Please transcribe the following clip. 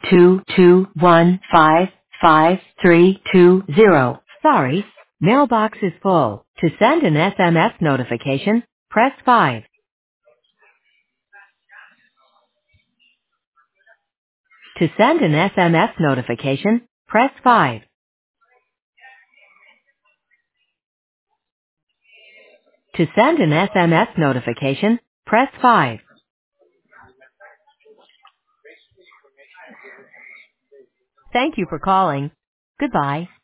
221553220. Sorry, mailbox is full. To send an SMS notification, press 5. To send an SMS notification, press 5. To send an SMS notification, press 5. Thank you for calling. Goodbye.